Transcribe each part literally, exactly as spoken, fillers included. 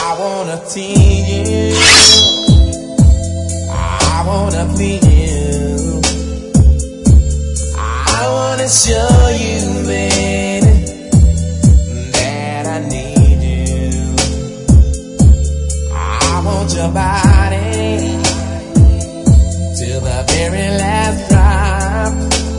wanna tease you, I wanna please you, I wanna show you, baby, that I need you. I want your body till the very last drop.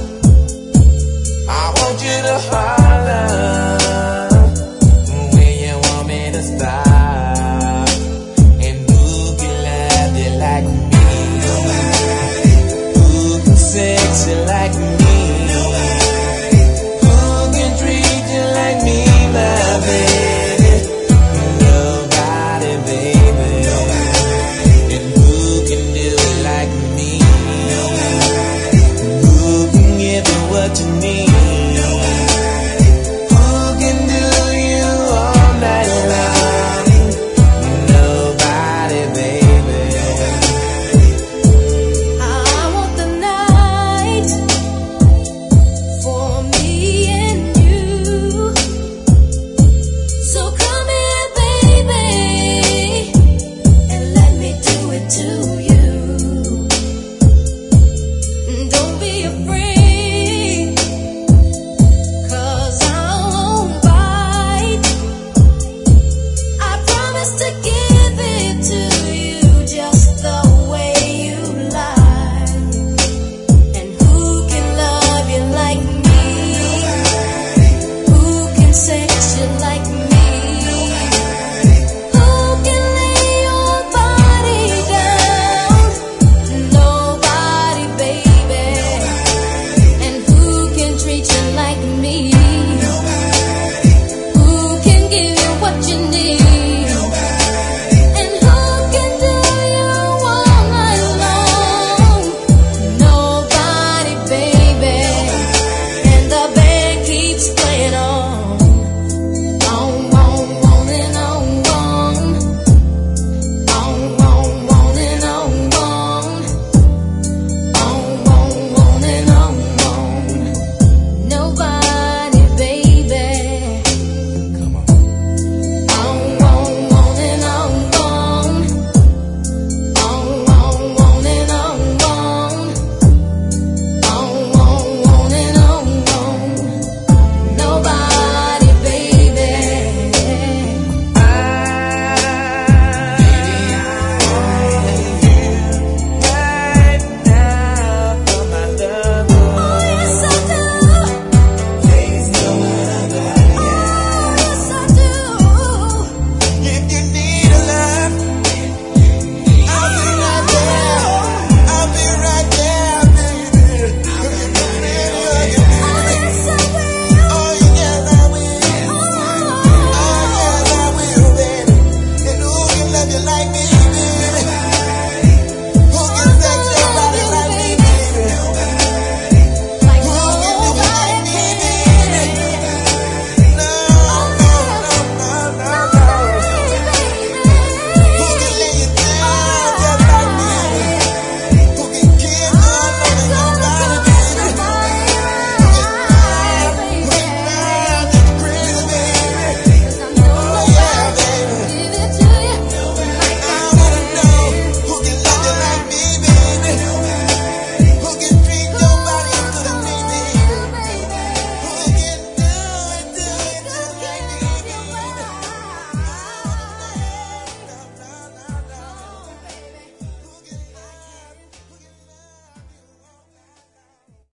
I want you to holler when you want me to stop. And who can love you like me? Nobody. Who can sex you like me? Nobody. Who can treat you like me, my baby? Nobody, baby. Nobody. And who can do it like me? Nobody. Who can give you what you need? To give